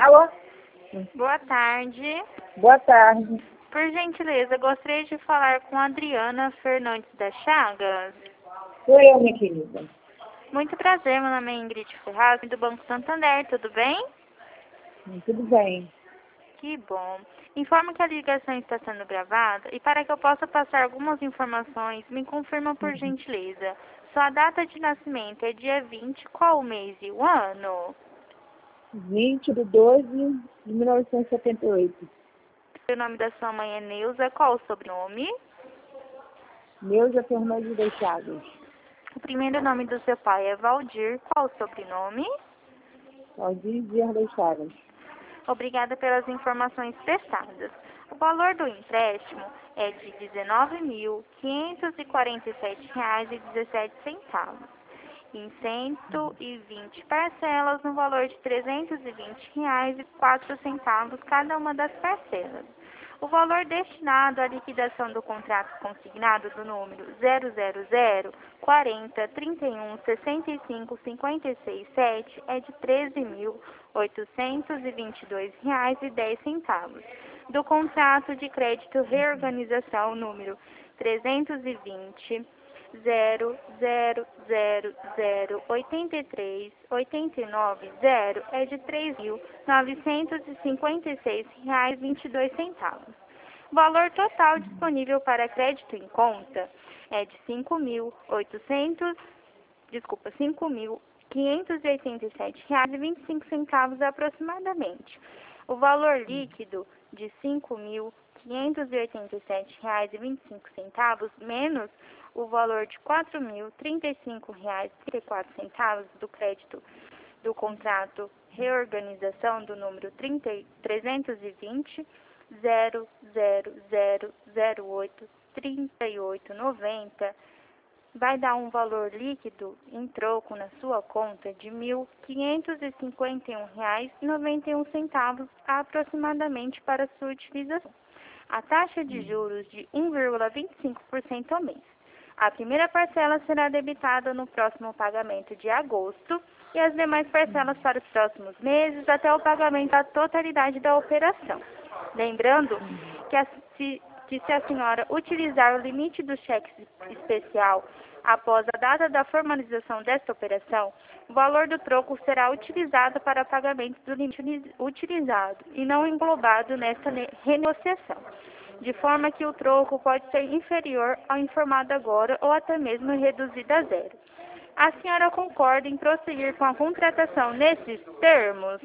Alô? Boa tarde. Boa tarde. Por gentileza, gostaria de falar com a Adriana Fernandes das Chagas. Sou eu, minha querida. Muito prazer, meu nome é Ingrid Ferraz, do Banco Santander, tudo bem? Tudo bem. Que bom. Informo que a ligação está sendo gravada e para que eu possa passar algumas informações, me confirma por gentileza. Sua data de nascimento é dia 20, qual o mês e o ano? 20/12/1978. O nome da sua mãe é Neuza, qual o sobrenome? Neuza Fernandes das Chagas. O primeiro nome do seu pai é Valdir, qual o sobrenome? Valdir Dias das Chagas. Obrigada pelas informações prestadas. O valor do empréstimo é de R$ 19.547,17, em 120 parcelas no valor de R$ 320,04 cada uma das parcelas. O valor destinado à liquidação do contrato consignado do número 000 40 31 65 56 7 é de R$ 13.822,10 do contrato de crédito reorganização número 320 0008389 é de R$ 3.956,22. O valor total disponível para crédito em conta é de R$ 5.587,25 aproximadamente. O valor líquido de R$ 5.587,25 menos o valor de R$ 4.035,34 do crédito do contrato reorganização do número 320 00008 3890 vai dar um valor líquido em troco na sua conta de R$ 1.551,91 aproximadamente para sua utilização. A taxa de juros de 1,25% ao mês. A primeira parcela será debitada no próximo pagamento de agosto e as demais parcelas para os próximos meses até o pagamento da totalidade da operação. Lembrando que se a senhora utilizar o limite do cheque especial após a data da formalização desta operação, o valor do troco será utilizado para pagamento do limite utilizado e não englobado nesta renegociação, de forma que o troco pode ser inferior ao informado agora ou até mesmo reduzido a zero. A senhora concorda em prosseguir com a contratação nesses termos?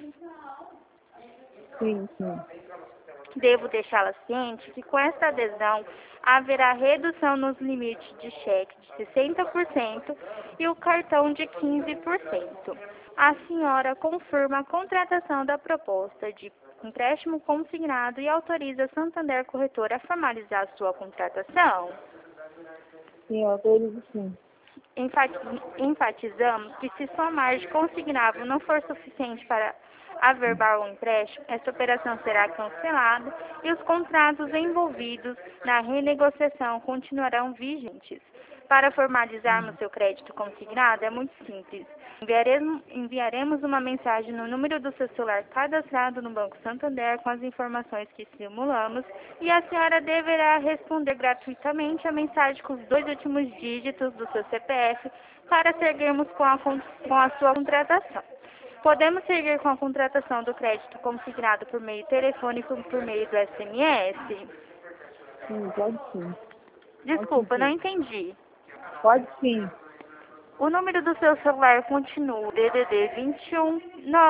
Sim. Devo deixá-la ciente que com esta adesão haverá redução nos limites de cheque de 60% e o cartão de 15%. A senhora confirma a contratação da proposta de empréstimo consignado e autoriza a Santander Corretora a formalizar sua contratação? Sim, eu autorizo sim. Enfatizamos que se sua margem consignável não for suficiente para averbar o empréstimo, essa operação será cancelada e os contratos envolvidos na renegociação continuarão vigentes. Para formalizarmos seu crédito consignado é muito simples. Enviaremos uma mensagem no número do seu celular cadastrado no Banco Santander com as informações que simulamos e a senhora deverá responder gratuitamente a mensagem com os 2 últimos dígitos do seu CPF para seguirmos com a sua contratação. Podemos seguir com a contratação do crédito consignado por meio telefônico e por meio do SMS? Sim, pode sim. Desculpa, não entendi. Pode sim. O número do seu celular continua DDD 21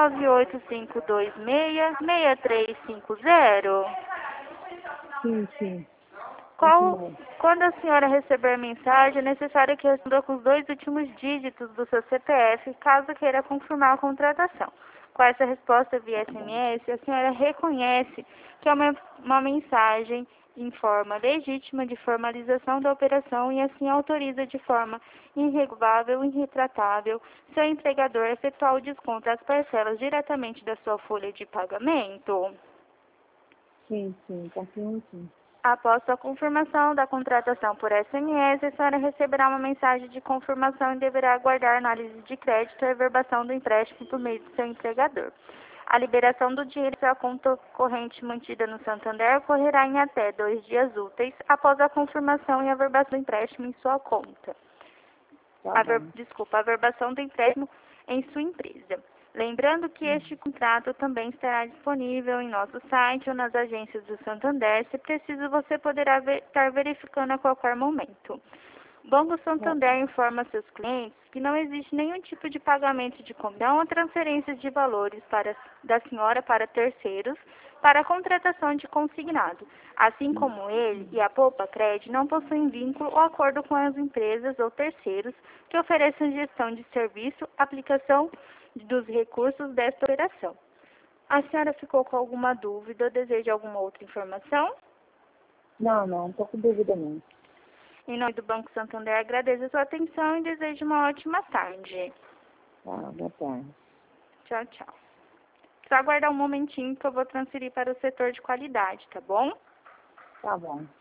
98526 6350. Sim. Quando a senhora receber a mensagem, é necessário que responda com os 2 últimos dígitos do seu CPF, caso queira confirmar a contratação. Com essa resposta via SMS, a senhora reconhece que é uma mensagem em forma legítima de formalização da operação e assim autoriza de forma irrevogável e irretratável seu empregador a efetuar o desconto das parcelas diretamente da sua folha de pagamento? Sim, confirmo sim. Após a confirmação da contratação por SMS, a senhora receberá uma mensagem de confirmação e deverá aguardar análise de crédito e averbação do empréstimo por meio do seu empregador. A liberação do dinheiro da conta corrente mantida no Santander ocorrerá em até 2 dias úteis após a confirmação e averbação do empréstimo em sua conta. Tá bom. A averbação do empréstimo em sua empresa. Lembrando que este contrato também estará disponível em nosso site ou nas agências do Santander. Se preciso, você poderá estar verificando a qualquer momento. O Banco Santander informa seus clientes que não existe nenhum tipo de pagamento de comissão ou transferência de valores da senhora para terceiros para a contratação de consignado. Assim como ele e a Poupa Cred não possuem vínculo ou acordo com as empresas ou terceiros que ofereçam gestão de serviço, aplicação dos recursos desta operação. A senhora ficou com alguma dúvida ou deseja alguma outra informação? Não, não tô com dúvida não. Em nome do Banco Santander, agradeço a sua atenção e desejo uma ótima tarde. Tá, boa tarde. Tchau, tchau. Só aguardar um momentinho que eu vou transferir para o setor de qualidade, tá bom? Tá bom.